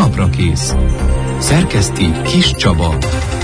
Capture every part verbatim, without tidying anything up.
Napra kész. Szerkeszti Kis Csaba.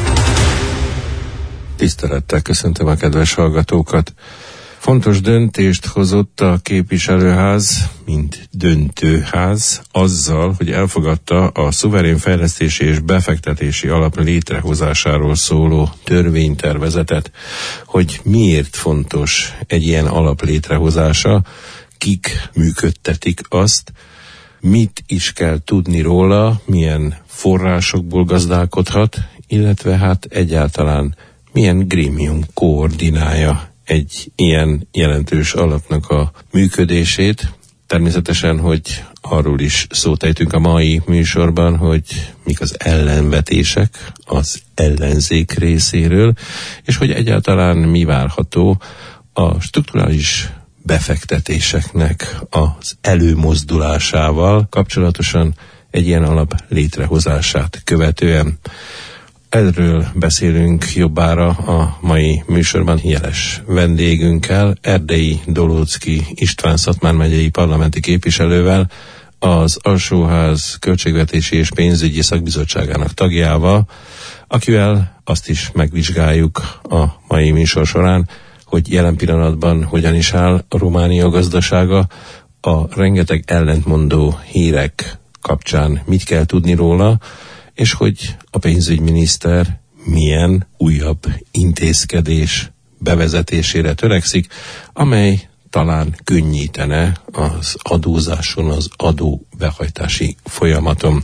Tisztelettel köszöntöm a kedves hallgatókat. Fontos döntést hozott a képviselőház, mint döntőház, azzal, hogy elfogadta a szuverén fejlesztési és befektetési alap létrehozásáról szóló törvénytervezetet. Hogy miért fontos egy ilyen alap létrehozása, kik működtetik azt, mit is kell tudni róla, milyen forrásokból gazdálkodhat, illetve hát egyáltalán milyen grémium koordinálja egy ilyen jelentős alapnak a működését. Természetesen, hogy arról is szót ejtünk a mai műsorban, hogy mik az ellenvetések az ellenzék részéről, és hogy egyáltalán mi várható a strukturális befektetéseknek az előmozdulásával kapcsolatosan egy ilyen alap létrehozását követően. Erről beszélünk jobbára a mai műsorban jeles vendégünkkel, Erdei Dolóczky István Szatmár megyei parlamenti képviselővel, az Alsóház Költségvetési és Pénzügyi Szakbizottságának tagjával, akivel azt is megvizsgáljuk a mai műsor során, hogy jelen pillanatban hogyan is áll a Románia gazdasága, a rengeteg ellentmondó hírek kapcsán mit kell tudni róla, és hogy a pénzügyminiszter milyen újabb intézkedés bevezetésére törekszik, amely talán könnyítene az adózáson, az adóbehajtási folyamaton.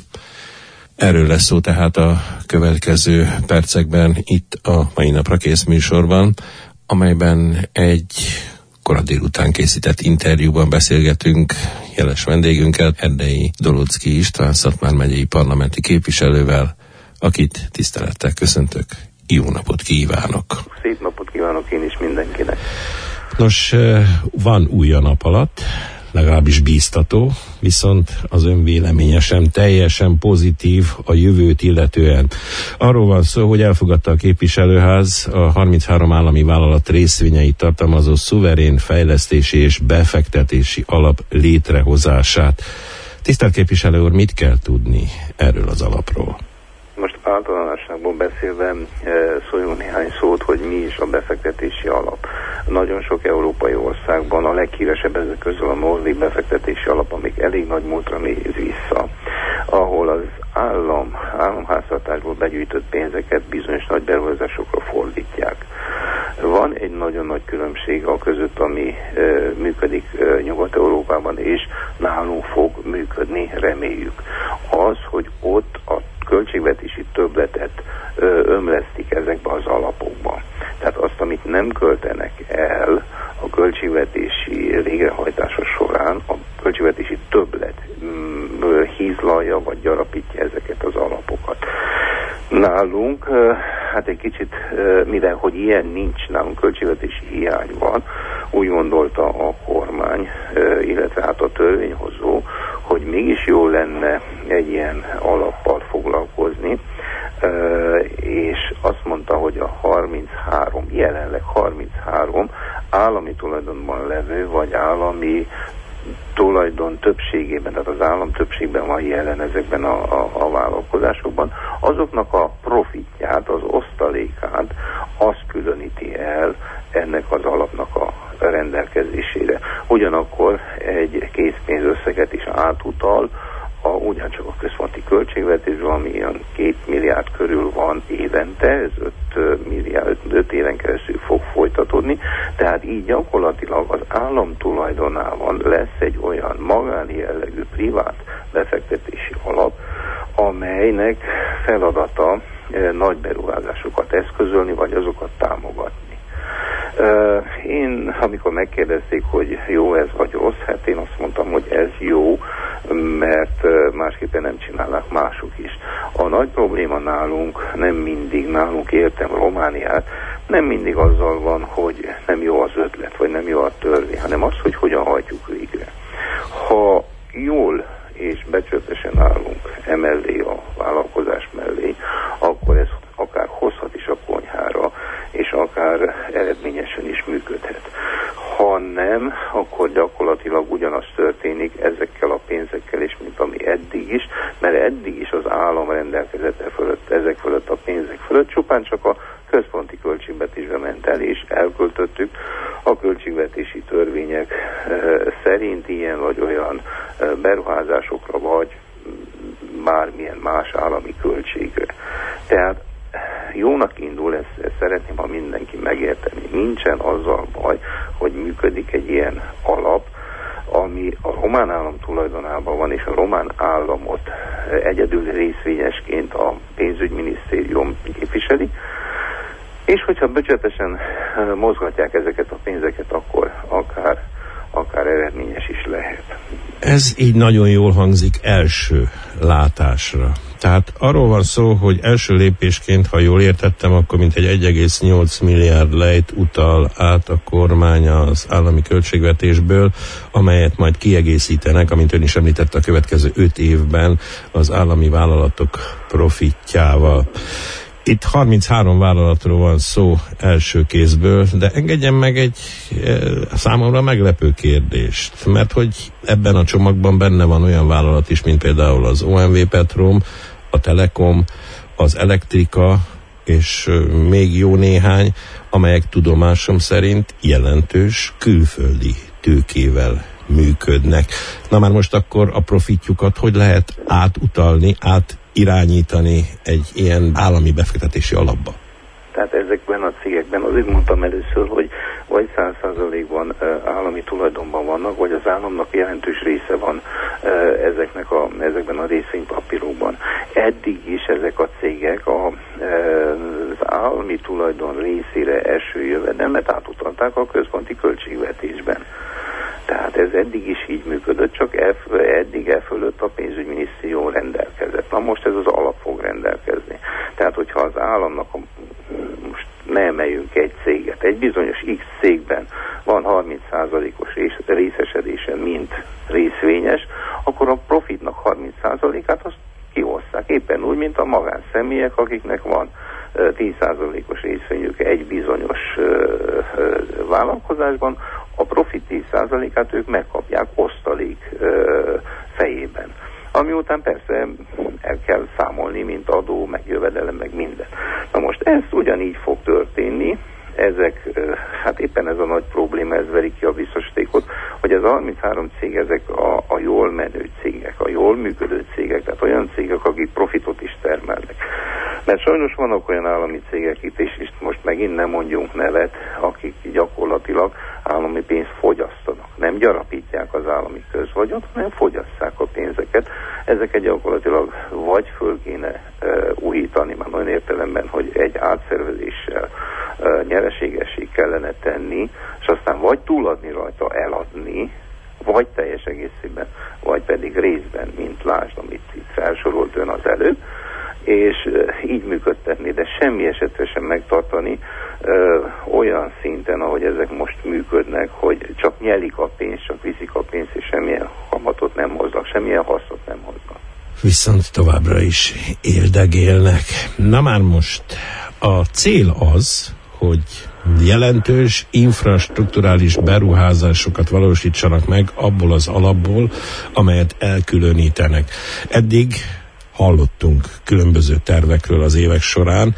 Erről lesz szó tehát a következő percekben itt a Mai Napra Kész műsorban, amelyben egy kora délután készített interjúban beszélgetünk jeles vendégünkkel, Erdei Dolóczky István Szatmár megyei parlamenti képviselővel, akit tisztelettel köszöntök. Jó napot kívánok! Szép napot kívánok én is mindenkinek! Nos, van új a nap alatt, legalábbis bíztató, viszont az ön véleménye sem teljesen pozitív a jövőt illetően. Arról van szó, hogy elfogadta a képviselőház a harminchárom állami vállalat részvényeit tartalmazó szuverén fejlesztési és befektetési alap létrehozását. Tisztelt képviselő úr, mit kell tudni erről az alapról? Most általánosságban beszélve szóljunk néhány szót, hogy mi is a befektetési alap. Nagyon sok európai országban a leghíresebb ezek közül a Nordic befektetési alap, amik elég nagy múltra néz vissza, ahol az állam, államháztartásból begyűjtött pénzeket bizonyos nagy beruházásokra fordítják. Van egy nagyon nagy különbség a között, ami e, működik e, Nyugat-Európában, és nálunk fog működni, reméljük. Az, hogy ott a költségvetési többletet ö, ömlesztik ezekbe az alapokba. Tehát azt, amit nem költenek el a költségvetési végrehajtása során, a költségvetési többlet ö, hízlalja vagy gyarapítja ezeket az alapokat. Nálunk, ö, hát egy kicsit, ö, mivel hogy ilyen nincs, nálunk költségvetési hiány van, úgy gondolta a kormány, ö, illetve hát a törvényhozó, hogy mégis jó lenne egy ilyen alappal foglalkozni, és azt mondta, hogy a harminchárom, jelenleg harminchárom állami tulajdonban levő, vagy állami tulajdon többségében, tehát az állam többségben van jelen ezekben a, a, a vállalkozásokban, azoknak a profitját, az osztalékát, azt különíti el ennek az alapnak a rendelkezésére. Ugyanakkor egy készpénzösszeget is átutal, a, ugyancsak a központi költségvetésben, ami ilyen két milliárd körül van évente, ez öt milliárd, öt éven keresztül fog folytatódni, tehát így gyakorlatilag az állam tulajdonában lesz egy olyan magánjellegű privát befektetési alap, amelynek feladata e, nagy beruházásokat eszközölni, vagy azokat támogatni. Én, amikor megkérdezték, hogy jó ez vagy rossz, hát én azt mondtam, hogy ez jó, mert másképpen nem csinálnak mások is. A nagy probléma nálunk, nem mindig nálunk, értem Romániát, nem mindig azzal van, hogy nem jó az ötlet, vagy nem jó a törvény, hanem az, hogy hogyan hajtjuk végre. Ha jól és becsületesen állunk emellé, a vállalkozás mellé, akkor ez akár hozhat is a konyhára, és akár eredményesen is működhet. Ha nem, akkor gyakorlatilag ugyanaz történik ezekkel a pénzekkel is, mint ami eddig is, mert eddig is az állam rendelkezete fölött, ezek fölött, a pénzek fölött, csupán csak a központi költségvetésbe ment el, és elköltöttük a költségvetési törvények szerint ilyen vagy olyan beruházásokra, vagy bármilyen más állami költségre. Tehát jónak indul, ezt, ezt szeretném, ha mindenki megérteni. Nincsen azzal baj, hogy működik egy ilyen alap, ami a román állam tulajdonában van, és a román államot egyedül részvényesként a pénzügyminisztérium képviseli, és hogyha böcsetesen mozgatják ezeket a pénzeket, akkor akár, akár eredményes is lehet. Ez így nagyon jól hangzik első látásra. Tehát arról van szó, hogy első lépésként, ha jól értettem, akkor mintegy egy egész nyolc milliárd lejt utal át a kormány az állami költségvetésből, amelyet majd kiegészítenek, amint ön is említette, a következő öt évben az állami vállalatok profitjával. Itt harminchárom vállalatról van szó első kézből, de engedjen meg egy e, számomra meglepő kérdést, mert hogy ebben a csomagban benne van olyan vállalat is, mint például az o em vé Petrom, a Telekom, az Elektrika, és e, még jó néhány, amelyek tudomásom szerint jelentős külföldi tőkével működnek. Na már most akkor a profitjukat hogy lehet átutalni, át irányítani egy ilyen állami befektetési alapba? Tehát ezekben a cégekben azért mondtam először, hogy vagy száz százalékban állami tulajdonban vannak, vagy az államnak jelentős része van ezeknek a, ezekben a részvénypapírokban. Eddig is ezek a cégek a, az állami tulajdon részére eső jövedelmet átutalták a központi költségvetésben. Tehát ez eddig is így működött, csak e, eddig e fölött a pénzügyminisztérium rendelkezett. Na most ez az alap fog rendelkezni. Tehát, hogyha az államnak, a, most ne emeljünk egy céget, egy bizonyos X cégben van harminc százalékos részesedése, mint részvényes, akkor a profitnak harminc százalékát azt kihozták. Éppen úgy, mint a magánszemélyek, akiknek van tíz százalékos részvényük egy bizonyos vállalkozásban, a profit tíz százalékát ők megkapják osztalék fejében. Ami után persze el kell számolni, mint adó, meg jövedelem, meg minden. Na most ez ugyanígy fog történni, ezek, hát éppen ez a nagy probléma, ez veri ki a biztosítékot, hogy az harminchárom cég, ezek a, a jól menő cégek, a jól működő cégek, tehát olyan cégek, akik profitot is termelnek. Mert sajnos vannak olyan állami cégek itt, és most megint nem mondjunk nevet, akik gyakorlatilag állami pénzt fogyasztanak. Nem gyarapítják az állami közvagyont, hanem fogyasszák a pénzeket. Ezeket gyakorlatilag vagy föl kéne uh, újítani, már olyan értelemben, hogy egy átszervezéssel uh, nyereségessé kellene tenni, és aztán vagy túladni rajta, eladni, vagy teljes egészében, vagy pedig részben, mint lásd, amit itt felsorolt ön az előbb, és uh, így működtetni, de semmi esetre sem megtartani ö, olyan szinten, ahogy ezek most működnek, hogy csak nyelik a pénzt, csak viszik a pénzt, és semmilyen kamatot nem hoznak, semmilyen hasznot nem hoznak. Viszont továbbra is éldegélnek. Na már most a cél az, hogy jelentős infrastrukturális beruházásokat valósítsanak meg abból az alapból, amelyet elkülönítenek. Eddig hallottunk különböző tervekről az évek során,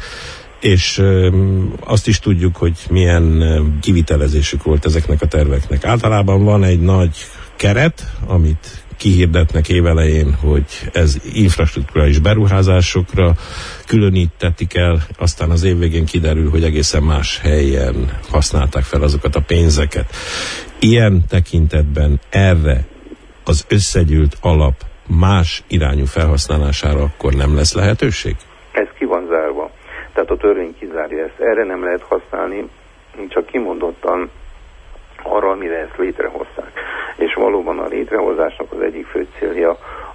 és azt is tudjuk, hogy milyen kivitelezésük volt ezeknek a terveknek. Általában van egy nagy keret, amit kihirdetnek évelején, hogy ez infrastrukturális beruházásokra különítetik el, aztán az év végén kiderül, hogy egészen más helyen használták fel azokat a pénzeket. Ilyen tekintetben erre az összegyűlt alap más irányú felhasználására akkor nem lesz lehetőség? Ez ki van zárva. Tehát a törvény kizárja ezt. Erre nem lehet használni, csak kimondottan arra, amire ezt létrehozták. És valóban a létrehozásnak az egyik fő célja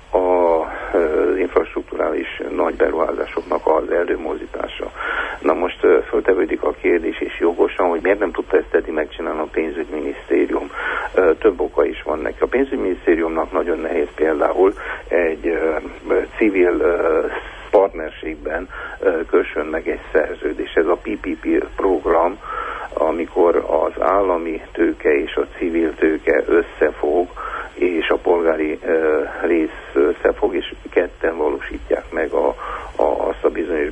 az infrastrukturális nagy beruházásoknak az előmozdítása. Na most föltevődik a kérdés, és jogosan, hogy miért nem tudta ezt eddig megcsinálni a pénzügyminisztérium. Több oka is van neki. A pénzügyminisztériumnak nagyon nehéz például egy civil partnerségben kössön meg egy szerződés. Ez a pé pé pé program, amikor az állami tőke és a civil tőke összefog, és a polgári uh, rész összefog, és ketten való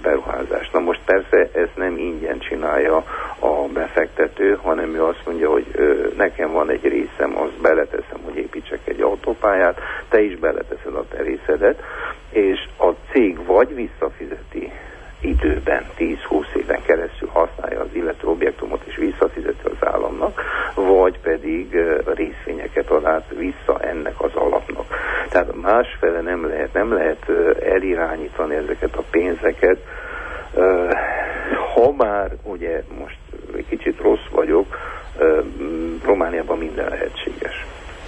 beruházás. Na most persze ezt nem ingyen csinálja a befektető, hanem ő azt mondja, hogy ö, nekem van egy részem, azt beleteszem, hogy építsek egy autópályát, te is beleteszed a te részedet, és a cég vagy visszafizeti időben, tíz-húsz éven keresztül használja az illető objektumot és visszafizeti az államnak, vagy pedig uh, részvényeket ad át vissza ennek az alapnak. Tehát másfele nem lehet, nem lehet uh, elirányítani ezeket a pénzeket, uh, ha már ugye most egy kicsit rossz vagyok, uh, Romániában minden lehetséges.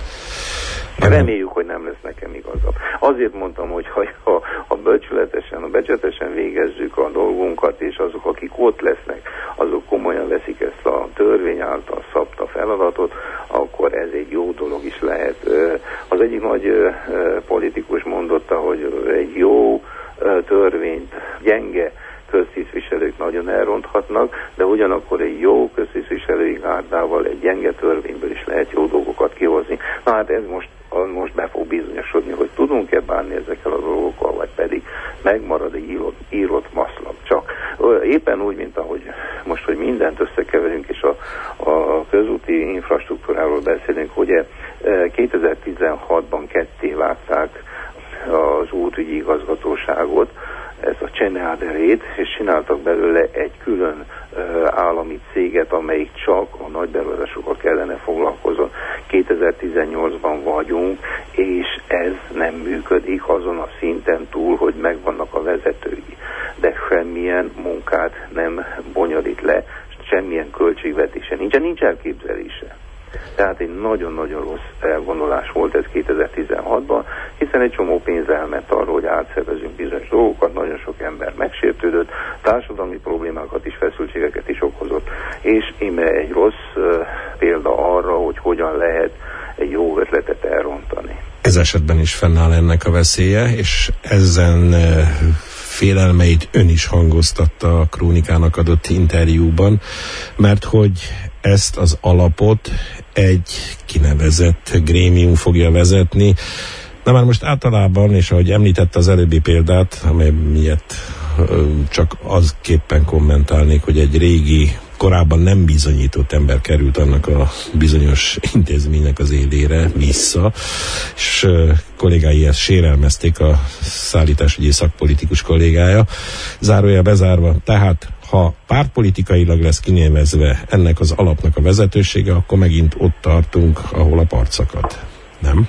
Reméljük, hogy nem lesz nekem igazabb. Azért mondtam, hogy ha, ha, ha bölcsületesen, ha becsületesen végezzük a dolgunkat, és azok, akik ott lesznek, azok komolyan veszik ezt a törvény által szabta feladatot, akkor ez egy jó dolog is lehet. Az egyik nagy politikus mondotta, hogy egy jó törvényt gyenge köztisztviselők nagyon elronthatnak, de ugyanakkor egy jó köztisztviselői gárdával egy gyenge törvényből is lehet jó dolgokat kihozni. Na hát ez most, most be fog bizonyosodni, hogy tudunk-e bánni ezekkel a dolgokkal, vagy pedig megmarad egy írott, írott maszlap. Csak éppen úgy, mint ahogy most, hogy mindent összekeverünk, és a, a közúti infrastruktúráról beszélünk, ugye kétezer-tizenhatban ketté vágták az útügyi igazgatóságot, ez a Cseneáderét, és csináltak belőle egy külön uh, állami céget, amelyik csak a nagy beruházásokkal kellene foglalkozzon. kétezer-tizennyolcban vagyunk, és ez nem működik azon a szinten túl, hogy megvannak a vezetői. De semmilyen munkát nem bonyolít le, semmilyen költségvetése nincsen, nincs elképzelése. Tehát egy nagyon-nagyon rossz elgondolás volt ez kétezer-tizenhatban, hiszen egy csomó pénz elment arról, hogy átszervezünk bizonyos dolgokat, nagyon sok ember megsértődött, társadalmi problémákat is, feszültségeket is okozott, és íme egy rossz uh, példa arra, hogy hogyan lehet egy jó ötletet elrontani. Ez esetben is fennáll ennek a veszélye, és ezen uh, félelmeit ön is hangoztatta a Krónikának adott interjúban, mert hogy ezt az alapot egy kinevezett grémium fogja vezetni. Na már most általában, és ahogy említette az előbbi példát, amely miatt csak azképpen kommentálnék, hogy egy régi, korábban nem bizonyított ember került annak a bizonyos intézménynek az élére vissza, és kollégái ezt sérelmezték, a szállításügyi szakpolitikus kollégája. Zárójel bezárva, tehát ha pártpolitikailag lesz kinevezve ennek az alapnak a vezetősége, akkor megint ott tartunk, ahol a part szakad. Nem?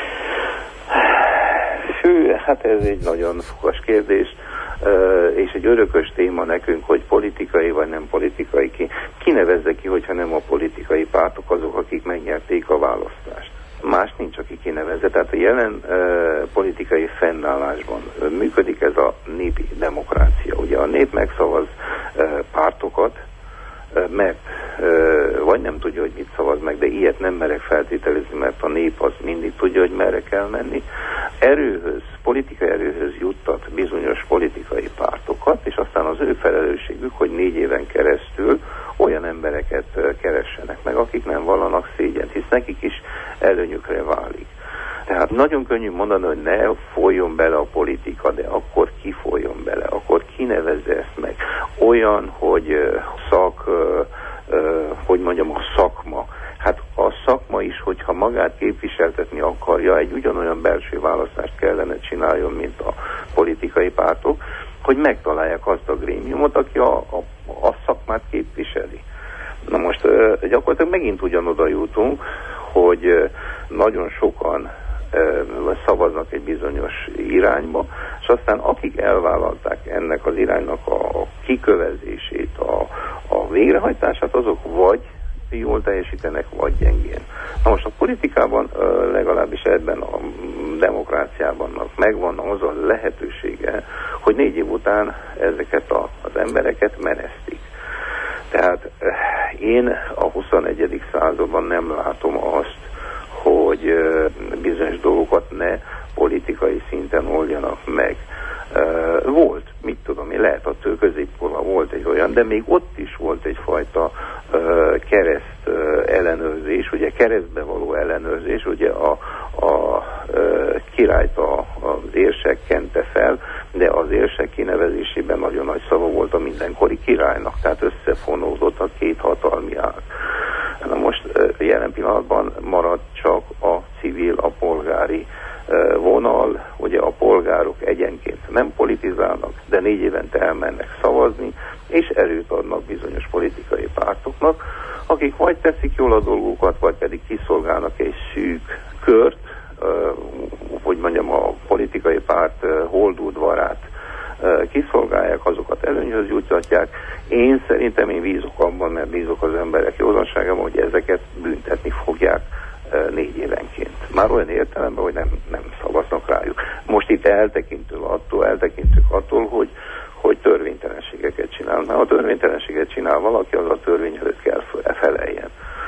Hű, hát ez egy nagyon fogas kérdés, és egy örökös téma nekünk, hogy politikai vagy nem politikai ki. Kinevezze ki, hogyha nem a politikai pártok azok, akik megnyerték a választást. Más nincs, aki kinevezze. Tehát a jelen uh, politikai fennállásban uh, működik ez a népi demokrácia. Ugye a nép megszavaz uh, pártokat, uh, mert uh, vagy nem tudja, hogy mit szavaz meg, de ilyet nem merek feltételezni, mert a nép az mindig tudja, hogy merre kell menni. Erőhöz, politikai erőhöz juttat bizonyos politikai pártokat, és aztán az ő felelősségük, hogy négy éven keresztül olyan embereket keressenek meg, akik nem vallanak szégyent, hisz nekik is előnyükre válik. Tehát nagyon könnyű mondani, hogy ne folyjon bele a politika, de akkor ki folyjon bele, akkor kinevezze ezt meg. Olyan, hogy szak, hogy mondjam, a szakma. Hát a szakma is, hogyha magát képviseltetni akarja, egy ugyanolyan belső választást kellene csináljon, mint a politikai pártok, hogy megtalálják azt a grémiumot, aki a, a, a szakmát képviseli. Na most gyakorlatilag megint ugyanoda jutunk, hogy nagyon sokan szavaznak egy bizonyos irányba, és aztán akik elvállalták ennek az iránynak a kikövezését, a, a végrehajtását, azok vagy jól teljesítenek, vagy gyengén. Na most a politikában, legalábbis ebben a demokráciában megvan az a lehetősége, hogy négy év után ezeket a, az embereket menesztik. Tehát én a huszonegyedik században nem látom azt, hogy bizonyos dolgokat ne politikai szinten oldjanak meg. Volt, mit tudom én, lehet a középkorban volt egy olyan, de még ott is volt egyfajta kereszt ellenőrzés, ugye keresztbe való ellenőrzés, ugye a, a királyt a, az érsek kente fel, de az érsek kinevezésében nagyon nagy szava volt a mindenkori királynak, tehát összefonódott a két hatalmi ág. Na most jelen pillanatban marad csak a civil, a polgári vonal, ugye a polgárok egyenként nem politizálnak, de négy évente elmennek szavazni, és erőt adnak bizonyos politikai pártoknak, akik vagy teszik jól a dolgokat, vagy pedig kiszolgálnak egy szűk kört, hogy mondjam, a politikai párt holdudvarát kiszolgálják, azokat előnyhöz juttatják. Én szerintem én bízok abban, mert bízok az emberek józanságában, hogy ezeket büntetni fogják négy évenként. Már olyan értelemben, hogy nem, nem szavaznak rájuk. Most itt eltekintünk attól, eltekintünk attól, hogy, hogy törvénytelenségeket csinál. Ha a törvénytelenséget csinál valaki, az a törvény előtt kell feleljen.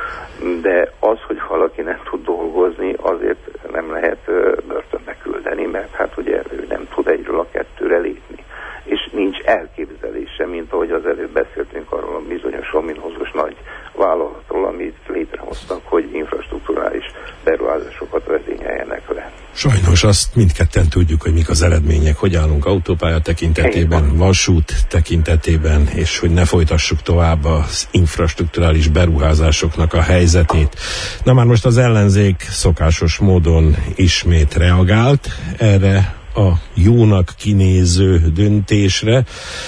De az, hogy valaki nem tud dolgozni, azért nem lehet börtönbe küldeni, mert hát ugye ő nem tud egyről a kettőre lépni. És nincs elképzelése, mint ahogy az előbb beszéltünk arról a bizonyos ominózus nagy vállalatról, amit létrehoztak, hogy infrastrukturális beruházásokat vezényeljenek le. Sajnos azt mindketten tudjuk, hogy mik az eredmények, hogy állunk autópálya tekintetében, vasút tekintetében, és hogy ne folytassuk tovább az infrastrukturális beruházásoknak a helyzetét. Na már most az ellenzék szokásos módon ismét reagált erre a jónak kinéző döntésre,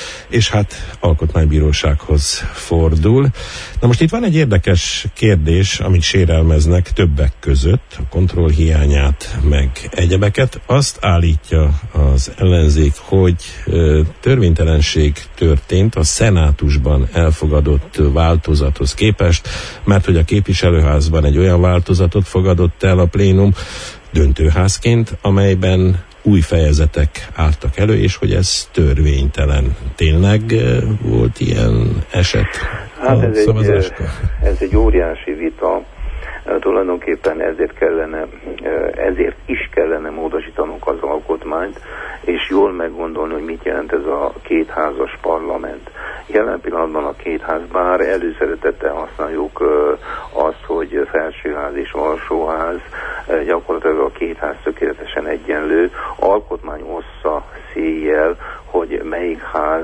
és hát alkotmánybírósághoz fordul. Na most itt van egy érdekes kérdés, amit sérelmeznek többek között, a kontroll hiányát, meg egyebeket. Azt állítja az ellenzék, hogy ö, törvénytelenség történt a szenátusban elfogadott változathoz képest, mert hogy a képviselőházban egy olyan változatot fogadott el a plénum döntőházként, amelyben új fejezetek álltak elő, és hogy ez törvénytelen. Tényleg volt ilyen eset hát ez egy, ez egy óriási vita. Tulajdonképpen ezért kellene, ezért is kellene módosítanunk az alkotmányt, és jól meggondolni, hogy mit jelent ez a kétházas parlament. Jelen pillanatban a két ház, bár előszeretettel használjuk azt, hogy felsőház és alsóház, gyakorlatilag a két ház tökéletesen egyenlő, alkotmány ossza széjjel, hogy melyik ház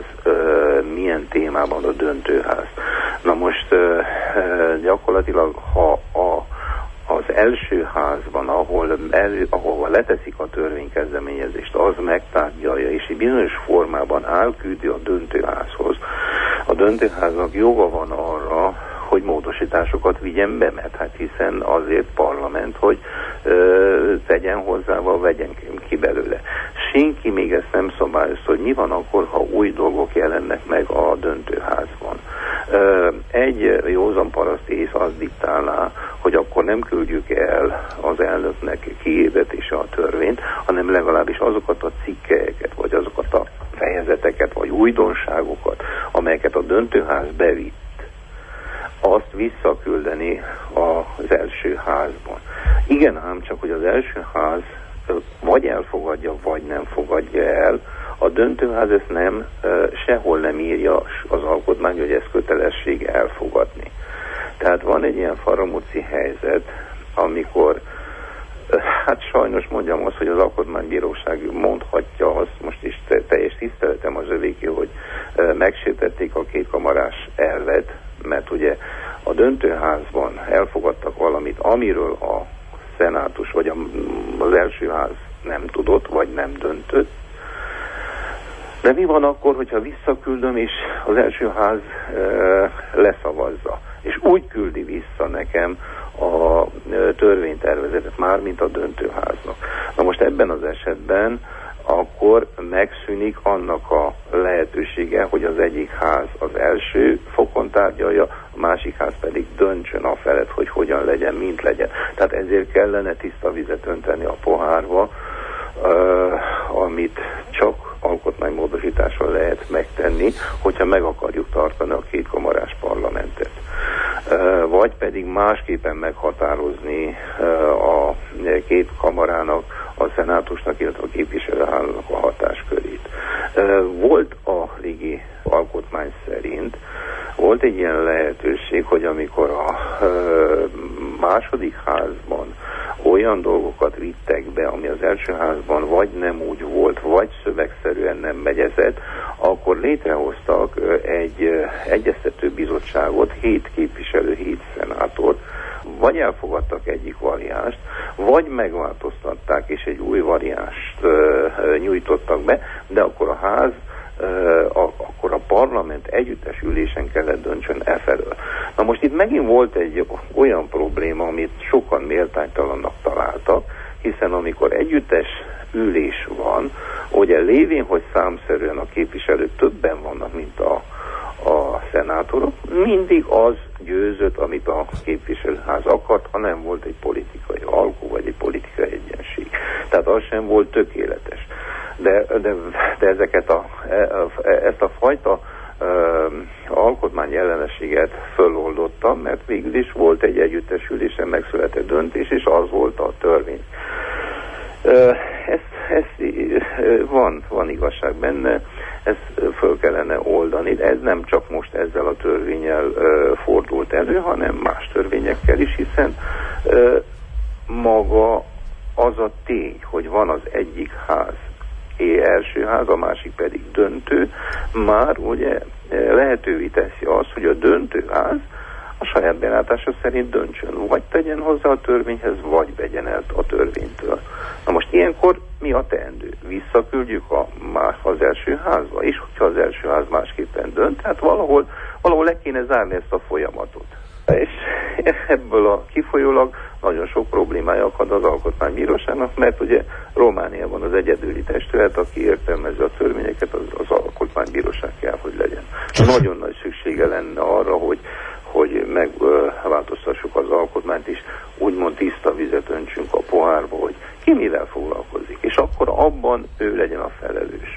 milyen témában a döntőház. Na most gyakorlatilag, ha a az első házban, ahol, elő, ahol leteszik a törvénykezdeményezést, az megtárgyalja, és egy bizonyos formában elküldi a döntőházhoz. A döntőháznak joga van arra, hogy módosításokat vigyen be, mert hát hiszen azért parlament, hogy ö, tegyen hozzá, vagy vegyen ki belőle. Senki még ezt nem szabályozta, hogy mi van akkor, ha új dolgok jelennek meg a döntőházban. Ö, egy józan paraszt ész azt diktálná, hogy akkor nem küldjük el az elnöknek kiirdetése a törvényt, hanem legalábbis azokat a cikkelyeket, vagy azokat a fejezeteket, vagy újdonságokat, amelyeket a döntőház bevitt, azt visszaküldeni az első házban. Igen, ám csak, hogy az első ház vagy elfogadja, vagy nem fogadja el. A döntőház ezt nem, sehol nem írja az alkotmány, hogy ez kötelesség elfogadni. Tehát van egy ilyen faramúci helyzet, amikor, hát sajnos mondjam azt, hogy az alkotmánybíróság mondhatja azt, most is teljes tiszteletem az övéké, hogy megsértették a kétkamarás elvet, mert ugye a döntőházban elfogadtak valamit, amiről a szenátus vagy az első ház nem tudott, vagy nem döntött. De mi van akkor, hogyha visszaküldöm, és az első ház e, leszavazza, és úgy küldi vissza nekem a e, törvénytervezetet, mármint a döntőháznak. Na most ebben az esetben akkor megszűnik annak a lehetősége, hogy az egyik ház az első fokon tárgyalja, a másik ház pedig döntsön a felett, hogy hogyan legyen, mint legyen. Tehát ezért kellene tiszta vizet önteni a pohárba, uh, amit csak alkotmánymódosítással lehet megtenni, hogyha meg akarjuk tartani a kétkamarás parlamentet. Uh, vagy pedig másképpen meghatározni uh, a két kamarának, a szenátusnak, illetve a képviselőháznak a hatáskörét. Volt a régi alkotmány szerint, volt egy ilyen lehetőség, hogy amikor a második házban olyan dolgokat vittek be, ami az első házban vagy nem úgy volt, vagy szövegszerűen nem megyezett, akkor létrehoztak egy egyeztető bizottságot, hét képviselő, hét szenátor, vagy elfogadtak egyik variánst, vagy megváltoztatták, és egy új variánst uh, nyújtottak be, de akkor a ház, uh, a, akkor a parlament együttes ülésen kellett döntsön e felől. Na most itt megint volt egy olyan probléma, amit sokan méltánytalannak találtak, hiszen amikor együttes ülés van, ugye lévén, hogy számszerűen a képviselők többen vannak, mint a a szenátorok, mindig az győzött, amit a képviselőház akart, ha nem volt egy politikai alkú, vagy egy politikai egyenség. Tehát az sem volt tökéletes. De, de, de ezeket a, ezt a fajta uh, alkotmány ellenességet föloldottam, mert végül is volt egy együttesülésen megszületett döntés, és az volt a törvény. Uh, ez, ez, uh, van, van igazság benne, ezt föl kellene oldani, de ez nem csak most ezzel a törvénnyel uh, fordult elő, hanem más törvényekkel is, hiszen uh, maga az a tény, hogy van az egyik ház, é első ház, a másik pedig döntő, már ugye lehetővé teszi azt, hogy a döntő ház a saját belátása szerint döntsön, vagy tegyen hozzá a törvényhez, vagy vegyen el a törvénytől. Na most ilyenkor mi a teendő? Visszaküldjük a, az első házba, és hogyha az első ház másképpen dönt, tehát valahol, valahol le kéne zárni ezt a folyamatot. És ebből a kifolyólag nagyon sok problémája akad az Alkotmánybíróságnak, mert ugye Romániában az egyedüli testület, aki értelmezi a törvényeket, az, az Alkotmánybíróság kell, hogy legyen. Nagyon nagy szüksége lenne arra, hogy hogy megváltoztassuk az alkotmányt is, úgymond tiszta vizet öntsünk a pohárba, hogy ki mivel foglalkozik, és akkor abban ő legyen a felelős.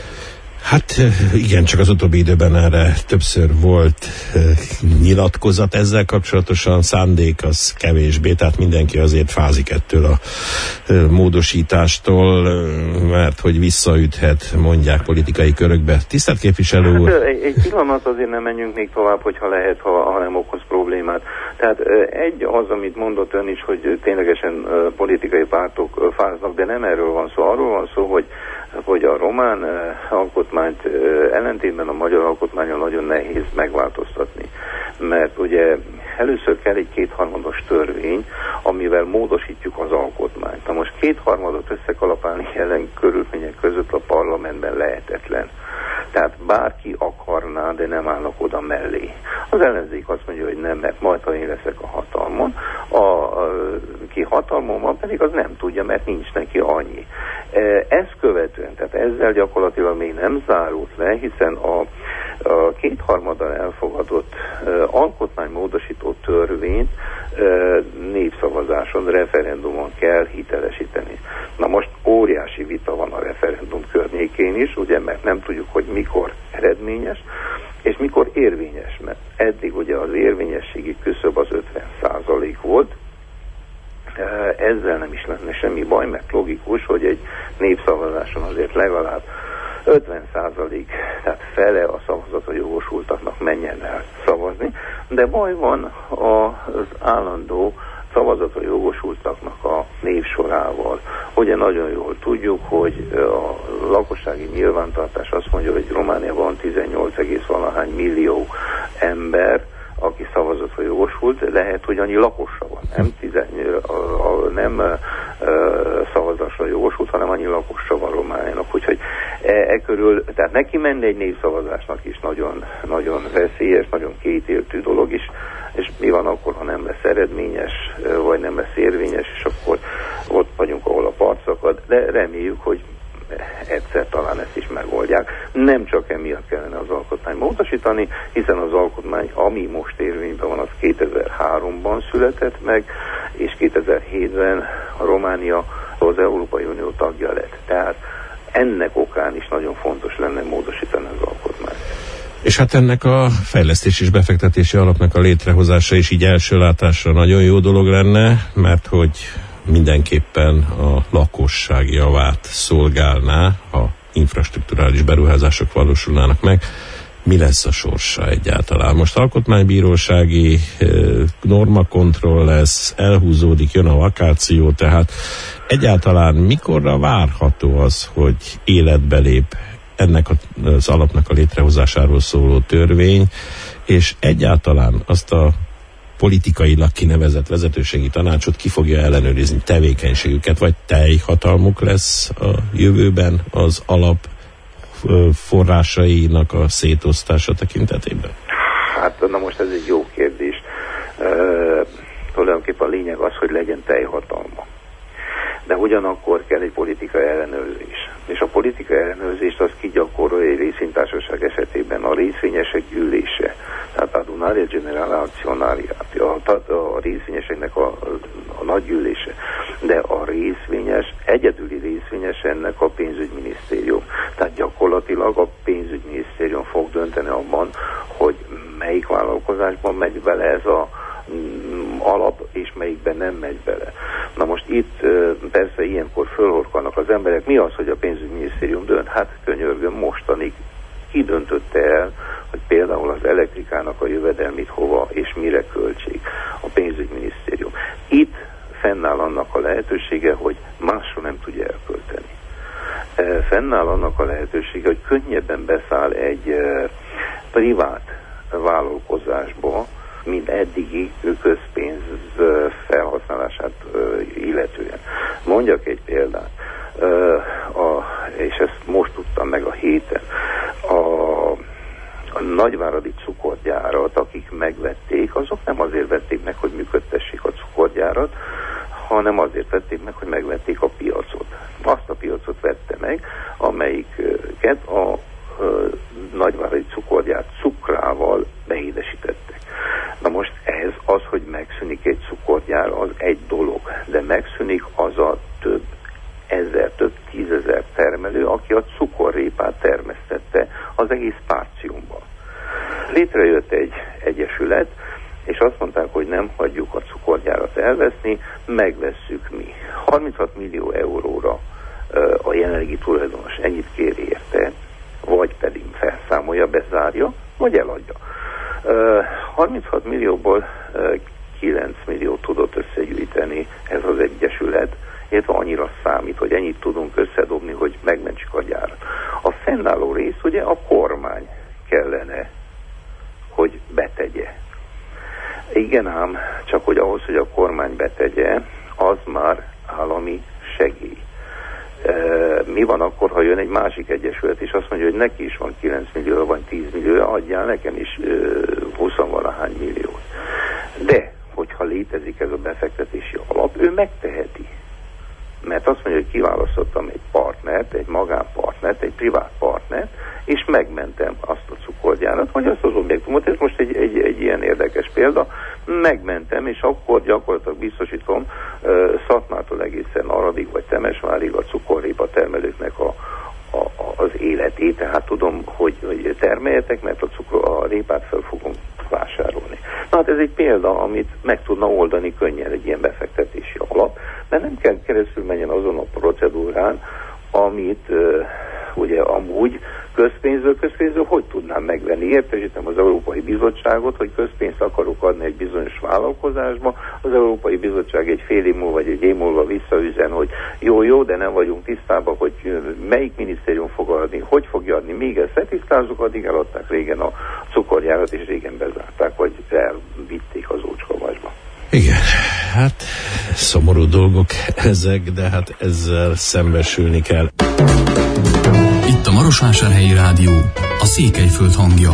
Hát igen, csak az utóbbi időben erre többször volt uh, nyilatkozat ezzel kapcsolatosan, szándék az kevésbé, tehát mindenki azért fázik ettől a uh, módosítástól, uh, mert hogy visszaüthet, mondják politikai körökbe. Tisztelt képviselő úr! Hát, egy, egy pillanat, azért nem menjünk még tovább, hogyha lehet, ha, ha nem okoz problémát. Tehát uh, egy az, amit mondott ön is, hogy ténylegesen uh, politikai pártok uh, fáznak, de nem erről van szó. Arról van szó, hogy hogy a román uh, alkotmányt uh, ellentétben a magyar alkotmányon nagyon nehéz megváltoztatni. Mert ugye először kell egy kétharmados törvény, amivel módosítjuk az alkotmányt. Na most kétharmadot összekalapálni jelen körülmények között a parlamentben lehetetlen. Tehát bárki akarná, de nem állnak oda mellé. Az ellenzék azt mondja, hogy nem, mert majd, ha én leszek a hatalmon, a, a, ki hatalmon van, pedig az nem tudja, mert nincs neki annyi. Ezt követően, tehát ezzel gyakorlatilag még nem zárult le, hiszen a, a kétharmaddal elfogadott uh, alkotmánymódosító törvényt uh, népszavazáson, referendumon kell hitelesíteni. Na most óriási vita van a referendum környékén is, ugye, mert nem tudjuk, hogy mikor eredményes, és mikor érvényes, mert eddig ugye az érvényességi küszöb az ötven százalék volt. Ezzel nem is lenne semmi baj, mert logikus, hogy egy népszavazáson azért legalább ötven százalék, tehát fele a szavazatra jogosultaknak menjen el szavazni, de baj van az állandó szavazatra jogosultaknak a névsorával. Ugye nagyon jól tudjuk, hogy a lakossági nyilvántartás azt mondja, hogy Romániában tizennyolc egész valahány millió ember, aki szavazatra jogosult, lehet, hogy annyi lakosa van, nem, tizen, a, a, nem a, a, szavazásra jogosult, hanem annyi lakosa van Romániának, úgyhogy e, e körül, tehát neki menni egy népszavazásnak is nagyon, nagyon veszélyes, nagyon kétéltű dolog is, és mi van akkor, ha nem lesz eredményes, vagy nem lesz érvényes, és akkor ott vagyunk, ahol a part szakad, de reméljük, hogy egyszer talán ezt is megoldják. Nem csak emiatt kellene az alkotmány módosítani, hiszen az alkotmány, ami most érvényben van, az kétezer-háromban született meg, és kétezer-hétben a Románia az Európai Unió tagja lett. Tehát ennek okán is nagyon fontos lenne módosítani az alkotmányt. És hát ennek a fejlesztés és befektetési alapnak a létrehozása is így első látásra nagyon jó dolog lenne, mert hogy mindenképpen a lakosság javát szolgálná, ha infrastrukturális beruházások valósulnának meg. mi lesz a sorsa egyáltalán. Most alkotmánybírósági normakontroll lesz, elhúzódik, jön a vakáció, tehát egyáltalán mikorra várható az, hogy életbe lép ennek az alapnak a létrehozásáról szóló törvény, és egyáltalán azt a politikailag kinevezett vezetőségi tanácsot ki fogja ellenőrizni tevékenységüket, vagy teljhatalmuk lesz a jövőben az alap forrásainak a szétosztása tekintetében? Hát, na most ez egy jó kérdés. Uh, tulajdonképpen a lényeg az, hogy legyen teljhatalma. De ugyanakkor kell egy politikai ellenőrzés. És a politikai ellenőrzést az kigyakorolja egy részvénytársaság esetében a részvényesek gyűlése. Tehát Adunaria Generale Accionariat, a, a részvényeseknek a, a nagy gyűlése. De a részvényes, egyedüli részvényes ennek a pénzügyminisztérium. Tehát gyakorlatilag a pénzügyminisztérium fog dönteni abban, hogy melyik vállalkozásban megy bele ez a alap, és melyikben nem megy bele. Na most itt persze ilyenkor fölhorkalnak az emberek. Mi az, hogy a pénzügyminisztérium dönt? Hát könyörgöm, mostanig ki döntötte el, hogy például az elektrikának a jövedelmét hova és mire költsék? A pénzügyminisztérium. Itt fennáll annak a lehetősége, hogy másra nem tudja elkölteni. Fennáll annak a lehetősége, hogy könnyebben beszáll egy privát vállalkozásba, mint eddigi közpénz felhasználását illetően. Mondjak egy példát, a, és ezt most tudtam meg a héten. A, a nagyváradi cukorgyárat, akik megvették, azok nem azért vették meg, hogy működtessék a cukorgyárat, hanem azért vették meg, hogy megvették a piacot. Azt a piacot vette meg, amelyiket a, a nagyváradi cukorgyár cukrával beédesítettek. Na most ez az, hogy megszűnik egy cukorgyár, az egy dolog, de megszűnik az a több ezer, több tízezer termelő, aki a cukorrépát termesztette az egész Partiumban. Létrejött egy egyesület, és azt mondták, hogy nem hagyjuk a cukorgyárat elveszni, megvesszük mi. harminchat millió euróra a jelenlegi tulajdonos ennyit kér érte, vagy pedig felszámolja, bezárja, vagy eladja. harminchat millióból kilenc millió tudott összegyűjteni ez az egyesület, illetve annyira számít, hogy ennyit tudunk összedobni, hogy megmentsük a gyárat. A fennálló rész ugye a kormány kellene, hogy betegye. Igen ám, csak hogy ahhoz, hogy a kormány betegye, az már állami segély. Mi van akkor, ha jön egy másik egyesület, és azt mondja, hogy neki is van kilenc millió, vagy tíz millió, adjál nekem is húsz-valahány milliót. De, hogyha létezik ez a befektetési alap, ő megteheti. Mert azt mondja, hogy kiválasztottam egy partnert, egy magánpartnert, egy privát partnert, és megmentem azt a cukorgyárat, vagy azt az objektumot. Ez most egy, egy, egy ilyen érdekes példa. Megmentem, és akkor gyakorlatilag biztosítom uh, Szatmártól egészen Aradig, vagy Temesvárig a cukorrépa termelőknek a, a, a, az életét. Tehát tudom, hogy, hogy termeljetek, mert a, cukor, a répát fel fogom vásárolni. Na hát ez egy példa, amit meg tudna oldani könnyen egy ilyen befektetési alap, mert nem kell keresztül menjen azon a procedúrán, amit uh, ugye amúgy közpénzről, közpénzről hogy tudnám megvenni? Értesítem az Európai Bizottságot, hogy közpénzt akarok adni egy bizonyos vállalkozásba, az Európai Bizottság egy fél év múlva vagy egy év múlva visszaüzen, hogy jó, jó, de nem vagyunk tisztában, hogy melyik minisztérium fog adni, hogy fogja adni, még ezt letisztázzuk, addig eladták régen a cukorgyárat, és régen bezárták, vagy elvitték az ócskavasba. Igen, hát szomorú dolgok ezek, de hát ezzel szembesülni kell. Itt a Marosvásárhelyi Rádió, a Székelyföld hangja.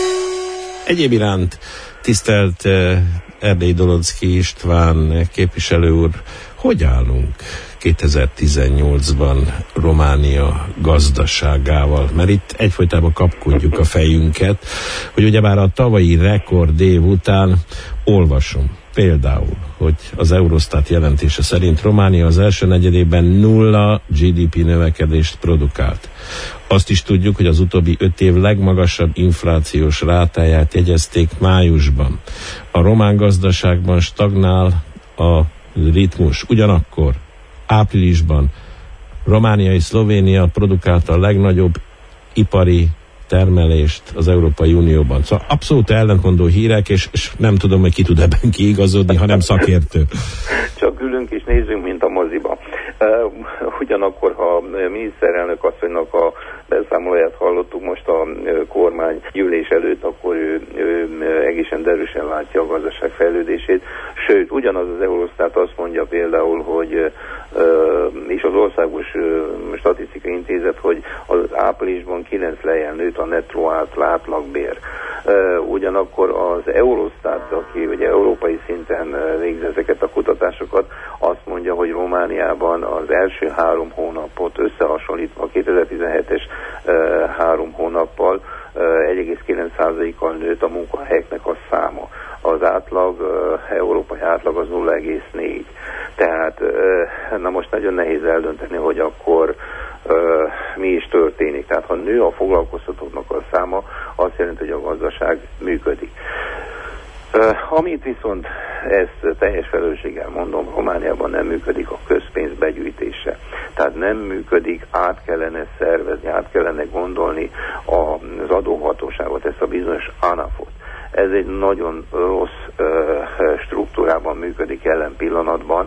Egyéb iránt, tisztelt Erdélyi Dolodzki István képviselő úr, hogy állunk kétezer-tizennyolcban Románia gazdaságával? Mert itt egyfolytában kapkodjuk a fejünket, hogy ugyebár a tavalyi rekordév után olvasom például, hogy az Eurostat jelentése szerint Románia az első negyedében nulla gé dé pé növekedést produkált. Azt is tudjuk, hogy az utóbbi öt év legmagasabb inflációs rátáját jegyezték májusban. A román gazdaságban stagnál a ritmus. Ugyanakkor áprilisban Románia és Szlovénia produkálta a legnagyobb ipari termelést az Európai Unióban. Szóval abszolút ellentmondó hírek, és, és nem tudom, hogy ki tud ebben kiigazodni, ha nem szakértő. Csak ülünk és nézzünk, mint a moziba. Uh, ugyanakkor, ha a miniszterelnök asszonynak a beszámolóját hallottuk most a kormány gyűlés előtt, akkor ő, ő egészen derűsen látja a gazdaság fejlődését. Sőt, ugyanaz az Eurostat azt mondja például, hogy és az Országos Statisztikai Intézet, hogy az áprilisban kilenc lejjel nőtt a nettó átlagbér. Ugyanakkor az Eurostat, aki ugye európai szinten végzi ezeket a kutatásokat, azt mondja, hogy Romániában az első három hónapot összehasonlítva a kétezer-tizenhetes három hónappal egy egész kilenc százalékkal nőtt a munkahelyeknek a száma. Az átlag, európai átlag az nulla egész négy. Tehát na most nagyon nehéz eldönteni, hogy akkor mi is történik. Tehát ha nő a foglalkoztatóknak a száma, azt jelenti, hogy a gazdaság működik. Amit viszont, ezt teljes felelősséggel mondom, Romániában nem működik a közpénz begyűjtése. Tehát nem működik, át kellene szervezni, át kellene gondolni az adóhatóságot, ezt a bizonyos ANAF-ot. Ez egy nagyon rossz uh, struktúrában működik jelen pillanatban.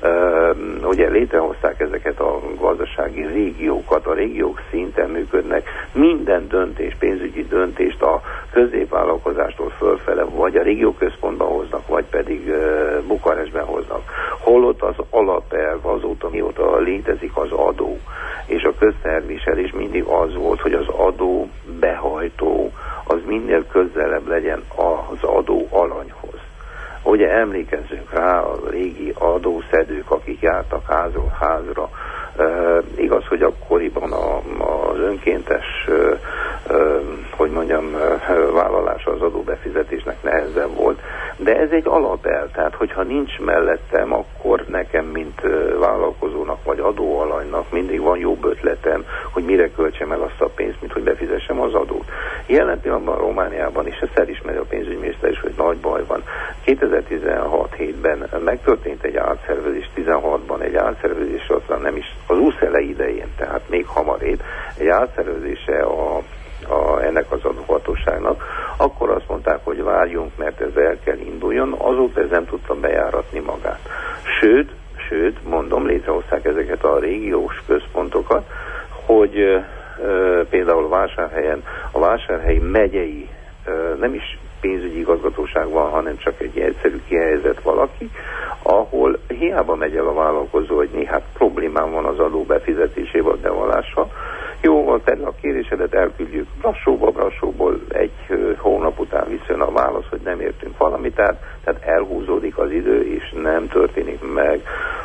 Uh, ugye létrehozták ezeket a gazdasági régiókat, a régiók szinten működnek, minden döntés, pénzügyi döntést a középvállalkozástól fölfele vagy a régióközpontban hoznak, vagy pedig uh, Bukarestben hoznak. Holott az alapelv azóta, mióta létezik az adó, és a közterviselés mindig az volt, hogy az adó behajtó az minél közelebb legyen az adó alanyhoz. Ugye emlékezzünk rá a régi adószedők, akik jártak házról házra. Uh, igaz, hogy akkoriban a, az önkéntes, uh, uh, hogy mondjam, uh, vállalása az adóbefizetésnek nehezebb volt, de ez egy alapelv, tehát hogyha nincs mellettem, akkor nekem, mint uh, vállalkozónak vagy adóalanynak mindig van jobb ötletem, hogy mire költsem el azt a pénzt, mint hogy befizessem az adót. Jelen pillanatban Romániában, és ezt elismeri a pénzügyminiszter is, hogy nagy baj van. kétezer-tizenhat hétben megtörtént egy átszervezés, tizenhatban egy átszervezés, aztán nem is az úszele idején, tehát még hamarébb, egy átszervezése a, a, ennek az adóhatóságnak, akkor azt mondták, hogy várjunk, mert ez el kell induljon, azóta ez nem tudta bejáratni magát. Sőt, sőt, mondom, létrehozták ezeket a régiós központokat, hogy e, például Vásárhelyen, a Vásárhelyi megyei e, nem is pénzügyi igazgatóság van, hanem csak egy egyszerű kihelyezett valaki, ahol hiába megy el a vállalkozó, hogy néha problémám van az adó befizetésével, a bevallással. Jó, tenni a kérésedet, elküldjük Brassóba, Brassóból egy hónap után visszajön a válasz, hogy nem értünk valamit, tehát, tehát elhúzódik az idő, és nem történik meg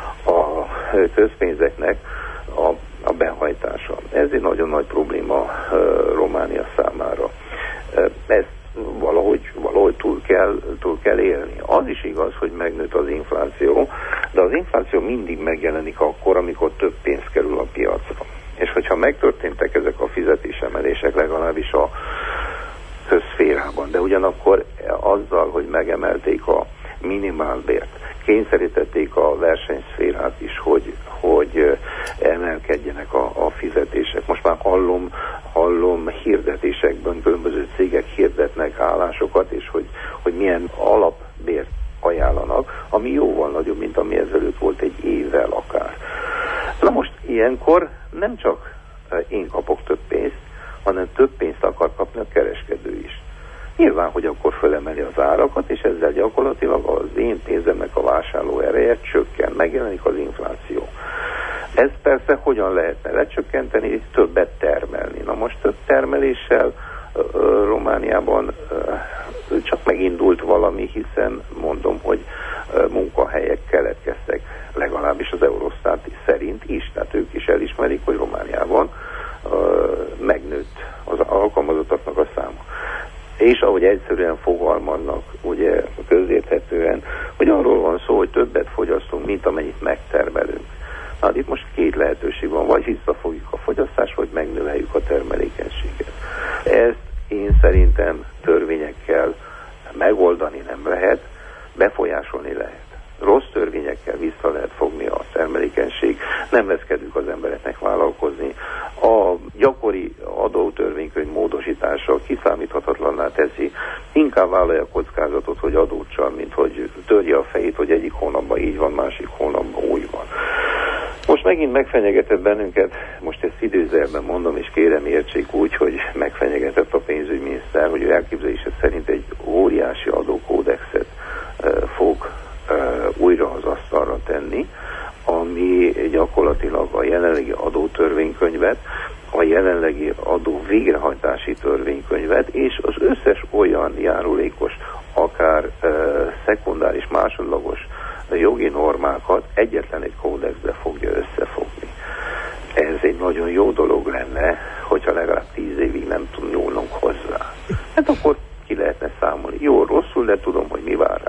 a közpénzeknek a, a behajtása. Ez egy nagyon nagy probléma uh, Románia számára. Uh, ezt valahogy, valahogy túl, kell, túl kell élni. Az is igaz, hogy megnőtt az infláció, de az infláció mindig megjelenik akkor, amikor több pénz kerül a piacra. És hogyha megtörténtek ezek a fizetésemelések, legalábbis a közszférában, de ugyanakkor azzal, hogy megemelték a minimálbért, kényszerítették a versenyszférát is, hogy, hogy emelkedjenek a, a fizetések. Most már hallom, hallom hirdetésekben, különböző cégek hirdetnek állásokat, és hogy, hogy milyen alapbért ajánlanak, ami jóval nagyobb, mint ami ezelőtt volt egy évvel akár. Na most ilyenkor nem csak én kapok több pénzt, hanem több pénzt akar kapni a kereskedő is. Nyilván, hogy akkor fölemeli az árakat, és ezzel gyakorlatilag az én pénzemnek a vásárló ereje csökken, megjelenik az infláció. Ez persze hogyan lehetne lecsökkenteni, többet termelni. Na most több termeléssel Romániában csak megindult valami, hiszen mondom, hogy munkahelyek keletkeztek, legalábbis az Eurostat szerint is, tehát ők is elismerik, hogy Romániában megnőtt az alkalmazottaknak a száma. És ahogy egyszerűen fogalmaznak, ugye közérthetően, hogy arról van szó, hogy többet fogyasztunk, mint amennyit megtermelünk. Na, itt most két lehetőség van, vagy visszafogjuk a fogyasztást, vagy megnöveljük a termelékenységet. Ezt én szerintem törvényekkel megoldani nem lehet, befolyásolni lehet. Rossz törvényekkel vissza lehet fogni a termelékenység, nem lesz kedvük az embereknek vállalkozni. A gyakori adótörvénykönyv módosítása kiszámíthatatlanná teszi, inkább vállalja a kockázatot, hogy adót csal, mint hogy törje a fejét, hogy egyik hónapban így van, másik hónapban úgy van. Most megint megfenyegetett bennünket, most ezt idézőjelben mondom, és kérem értsék úgy, hogy megfenyegetett a pénzügyminiszter, hogy ő elképzelése szerint egy óriási adókódexet uh, fog uh, újra az asztalra tenni, ami gyakorlatilag a jelenlegi adótörvénykönyvet, a jelenlegi adó végrehajtási törvénykönyvet, és az összes olyan járulékos, akár uh, szekundáris, másodlagos jogi normákat egyetlen egy kódexbe fogja összefogni. Ez egy nagyon jó dolog lenne, hogyha legalább tíz évig nem tud nyúlnunk hozzá. Hát akkor ki lehetne számolni. Jó, rosszul, de tudom, hogy mi vár rá.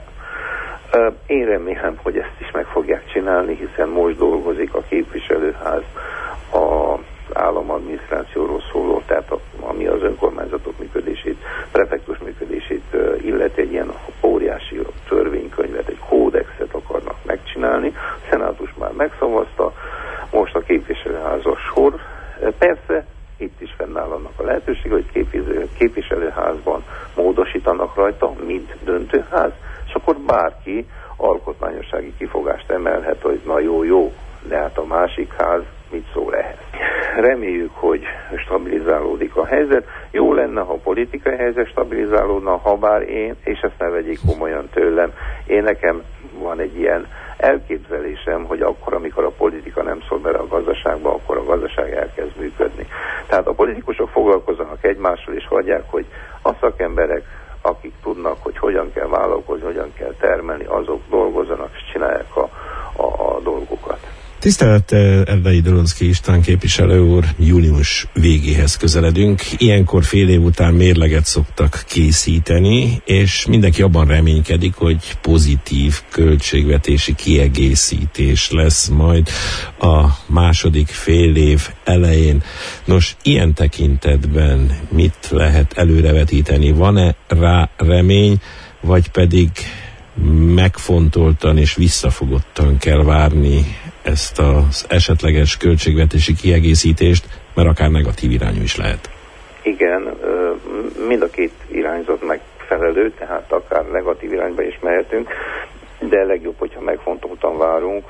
Én remélem, hogy ezt is meg fogják csinálni, hiszen most dolgozik a képviselőház az államadminisztrációról szóló, tehát a, ami az önkormányzatok működését, prefektus működését illeti, egy ilyen óriási törvénykönyvet, egy kódexet akarnak megcsinálni. A szenátus már megszavazta, most a képviselőházas sor. Persze, itt is fennáll annak a lehetőség, hogy képviselő, képviselőházban módosítanak rajta, mint döntőház, és akkor bárki alkotmányossági kifogást emelhet, hogy na jó, jó, de hát a másik ház mit szól ehhez. Reméljük, hogy stabilizálódik a helyzet. Jó lenne, ha a politikai helyzet stabilizálódna, ha bár én, és ezt ne vegyék komolyan tőlem, én nekem van egy ilyen elképzelésem, hogy akkor, amikor a politika nem szól bele a gazdaságba, akkor a gazdaság elkezd működni. Tehát a politikusok foglalkozzanak egymással, és hagyják, hogy a szakemberek, akik tudnak, hogy hogyan kell vállalkozni, hogyan kell termelni, azok dolgozzanak, és csinálják a, a, a dolgokat. Tisztelt Erdei Dolonszky István képviselő úr, június végéhez közeledünk. Ilyenkor fél év után mérleget szoktak készíteni, és mindenki abban reménykedik, hogy pozitív költségvetési kiegészítés lesz majd a második fél év elején. Nos, ilyen tekintetben mit lehet előrevetíteni? Van-e rá remény, vagy pedig megfontoltan és visszafogottan kell várni ezt az esetleges költségvetési kiegészítést, mert akár negatív irányú is lehet? Igen, mind a két irányzat megfelelő, tehát akár negatív irányba is mehetünk, de legjobb, hogyha megfontoltan várunk.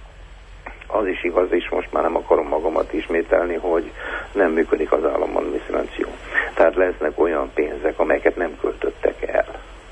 Az is igaz, és most már nem akarom magamat ismételni, hogy nem működik az államadminisztráció. Tehát lesznek olyan pénzek, amelyeket nem költöttek el.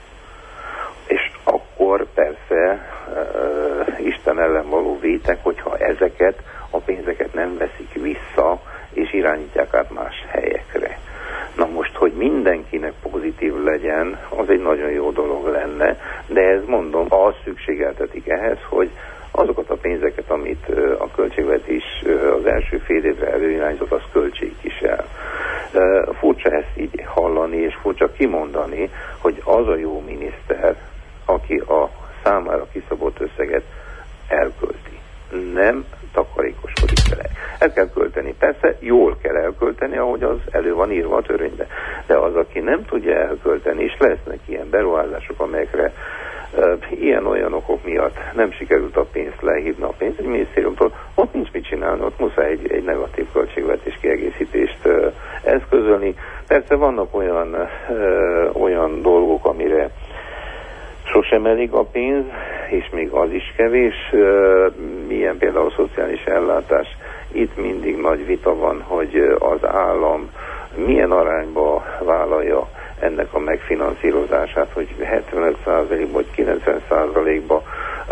És akkor persze uh, Isten ellen való vétek, hogyha ezeket a pénzeket nem veszik vissza, és irányítják át más helyekre. Na most, hogy mindenkinek pozitív legyen, az egy nagyon jó dolog lenne, de ez mondom, az szükségeltetik ehhez, hogy azokat a pénzeket, amit uh, a költségvetés uh, az első fél évre előirányzott, az költsék is el. Uh, furcsa ezt így hallani, és furcsa kimondani, hogy az a jó miniszter, aki a számára kiszabott összeget elkölti. Nem takarékoskodik vele. El kell költeni. Persze jól kell elkölteni, ahogy az elő van írva a törvényben. De az, aki nem tudja elkölteni, és lesznek ilyen beruházások, amelyekre uh, ilyen-olyan okok miatt nem sikerült a pénzt lehívni a pénzügyminisztériumtól, ott nincs mit csinálni, ott muszáj egy, egy negatív költségvetés kiegészítést uh, eszközölni. Persze vannak olyan, uh, olyan dolgok, amire sosem elég a pénz, és még az is kevés. Milyen például a szociális ellátás. Itt mindig nagy vita van, hogy az állam milyen arányba vállalja ennek a megfinanszírozását, hogy hetvenöt százalékba vagy kilencven százalékba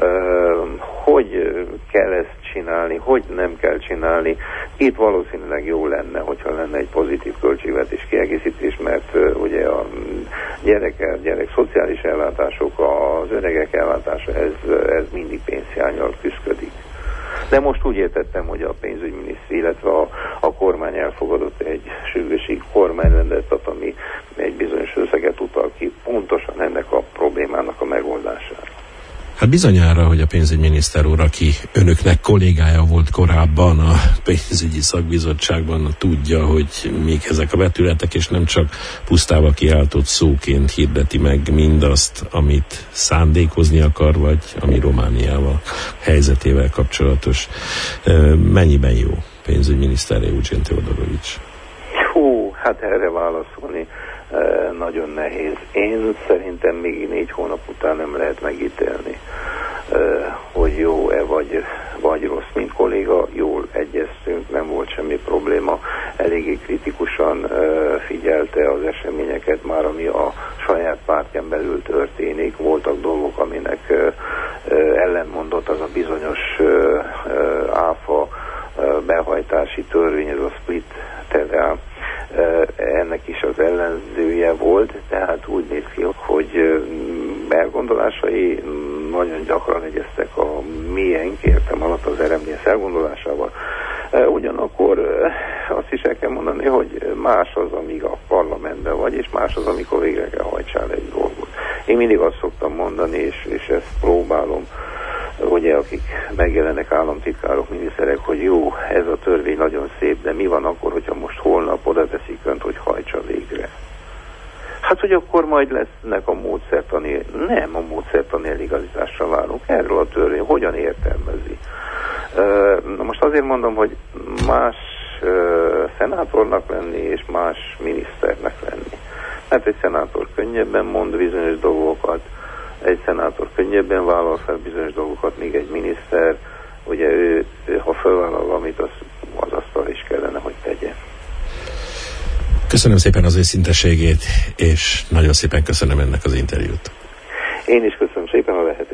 hogy kell ezt csinálni, hogy nem kell csinálni. Itt valószínűleg jó lenne, hogyha lenne egy pozitív költségvetés kiegészítés, mert uh, ugye a gyerekek, gyerek szociális ellátások, az öregek ellátása, ez, ez mindig pénzhiánnyal küszködik. De most úgy értettem, hogy a pénzügyminiszter, illetve a, a kormány elfogadott egy sürgősségi kormányrendetet, ami egy bizonyos összeget utal ki pontosan ennek a problémának a megoldására. Hát bizonyára, hogy a pénzügyminiszter úr, aki önöknek kollégája volt korábban a pénzügyi szakbizottságban, tudja, hogy még ezek a vetületek, és nem csak pusztába kiáltott szóként hirdeti meg mindazt, amit szándékozni akar, vagy ami Romániával helyzetével kapcsolatos. Mennyiben jó pénzügyminiszter Eugen Teodorovics? Hát erre válaszolni e, nagyon nehéz. Én szerintem még négy hónap után nem lehet megítélni, e, hogy jó-e vagy, vagy rossz. Mint kolléga jól egyeztünk, nem volt semmi probléma. Eléggé kritikusan e, figyelte az eseményeket már, ami a saját pártján belül történik. Voltak dolgok, aminek e, e, ellentmondott az a bizonyos e, e, áfa e, behajtási törvény, ez a split terel. Ennek is az ellenzője volt, tehát úgy néz ki, hogy elgondolásai nagyon gyakran egyeztek a miénk, értem alatt az er em dé es elgondolásával. Ugyanakkor azt is el kell mondani, hogy más az, amíg a parlamentben vagy, és más az, amikor végre kell hajtsál egy dolgot. Én mindig azt szoktam mondani, és, és ezt próbálom, ugye, akik megjelennek államtitkárok, miniszterek, hogy jó, ez a törvény nagyon szép, de mi van akkor, hogyha most holnap oda teszik önt, hogy hajtsa végre? Hát, hogy akkor majd lesznek a módszertani, nem a módszertani eligazításra várunk, erről a törvény hogyan értelmezi. Na most azért mondom, hogy más szenátornak lenni, és más miniszternek lenni. Mert egy szenátor könnyebben mond bizonyos dolgokat, egy szenátor könnyebben vállal fel bizonyos dolgokat, míg egy miniszter, ugye ő, ő ha felvállal valamit, az, az asztalra is kellene, hogy tegye. Köszönöm szépen az őszinteségét, és nagyon szépen köszönöm ennek az interjút. Én is köszönöm szépen a lehetőséget.